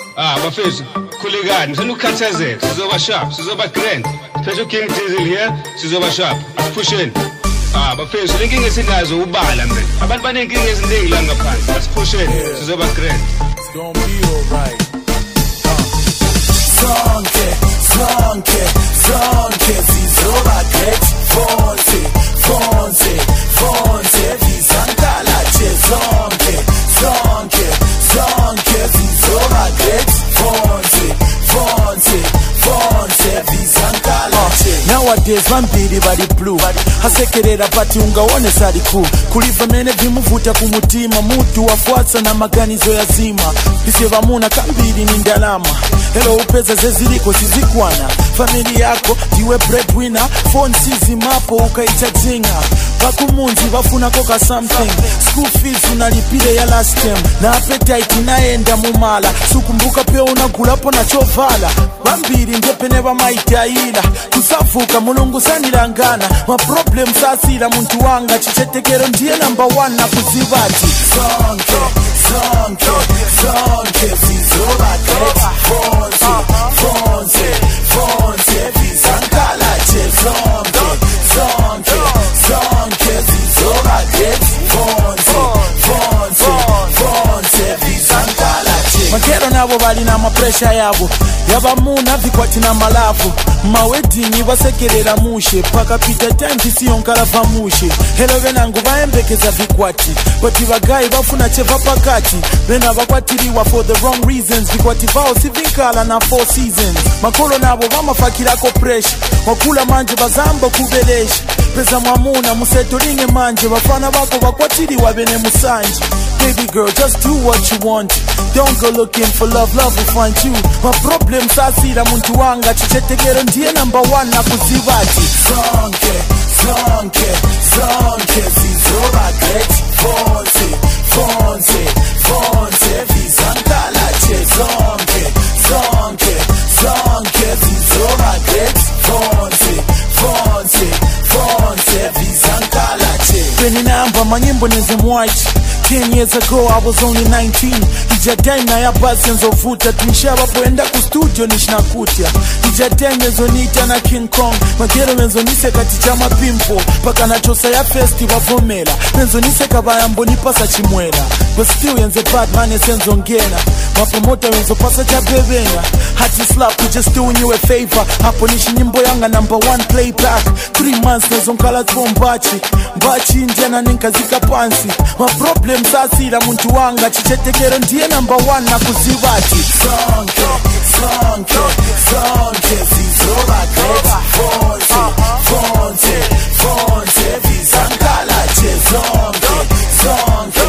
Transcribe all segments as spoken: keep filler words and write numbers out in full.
Ah, bafethu, khulekani, ngifuna ukukhathazeka, sizoba sharp, sizoba grand. Phethe uKing Diesel here, sizoba sharp. Asiphusheni. Ah, bafethu, lenkinga esinazo ubala man. Abantu banenkinga eziningi la ngaphandle. Asiphusheni, sizoba grand. It's gonna be alright. Zonke, zonke, zonke sizoba great. Fonse, fonse, fonse vizankala che zonke, zonke, zonke sizoba great. Fonse, fonse, fonse vizankala che. Nowadays vampiri bali blue hasekerera pati ungaone sali cool kuliva mene vimuvuta kumutima mutu wafuatsa na maganizo ya zima ise vamuna kambiri ni ndalama hello upeza zeziliko sizikwana family yako diwe breadwinner phone sizimapo ukaita zinga vakumunzi vafuna koka something school fees unalipile ya last term na appetite inaenda mumala sukumbuka pia unagulapo na chovala vambiri ndepene vamaitaila kusavuka mulungu sanilangana ma problem sasila muntu wanga chichetekero ndiye number one na kuzivati zonke zonke zonke sizoba great fonse fonse fonse vizankala che zonke zonke zonke sizoba great fonse fonse fonse vizankala che makero nabo bali na mapresha yabo yabamuna vikwati na malavu mawedingi vasekerera mushe pakapita time visiyonkala vamushe helo venangu vaembekeza vikwati bati vagayi vafuna cheva pakati vena vakwatiriwa for the wrong reasons vikwati vao sivinkala na four seasons makolo navo vamafakirako presha wakula manje vazamba kubelesha pesa mwamuna musetolinge manje vafana vako vakwatiriwa vene musanje baby girl just do what you want don't go looking for love love will find you my problem sasira muntu wanga chichetekero ndiye number one na kuzivati zonke zonke zonke sizoba great fonse fonse fonse vizankala che zonke zonke zonke sizoba great fonse fonse fonse vizankala che Penny namba manyimbo nezemwhite ten years ago I was only nineteen ijadai na ya basi nzovuta tunshaba poenda ku studio nishnakutia ijadai mezonita na King Kong magero mezonise kati chama pimpo paka na chosa ya festival vomela mezonise kabayambo nipasa chimwela but still yenze bad man esenzo ngena mapomota wenzo pasa cha bebenya hati slap we just doing you a favor hapo nishi nyimbo yanga number one playback three months nezonkala twombachi mbachi indiana ninkazika pansi my problem sasira muntu wanga chichetekero ndiye number one na kuzivati zonke zonke zonke sizoba great fonse fonse fonse vizankala che zonke zonke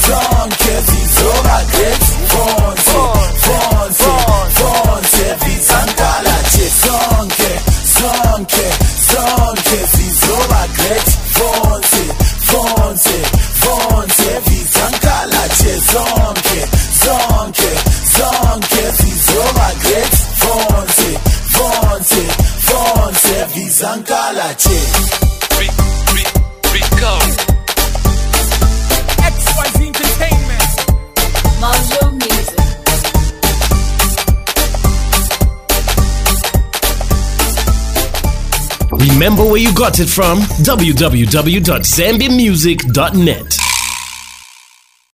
zonke sizoba great fonse fonse fonse vizankala che zonke zonke zonke sizoba great fonse fonse fonse vizankala che zonke zonke zonke sizoba great fonse fonse fonse vizankala che Rico X Y Z Entertainment Mojo Music. Remember where you got it from? w w w dot zambia music dot net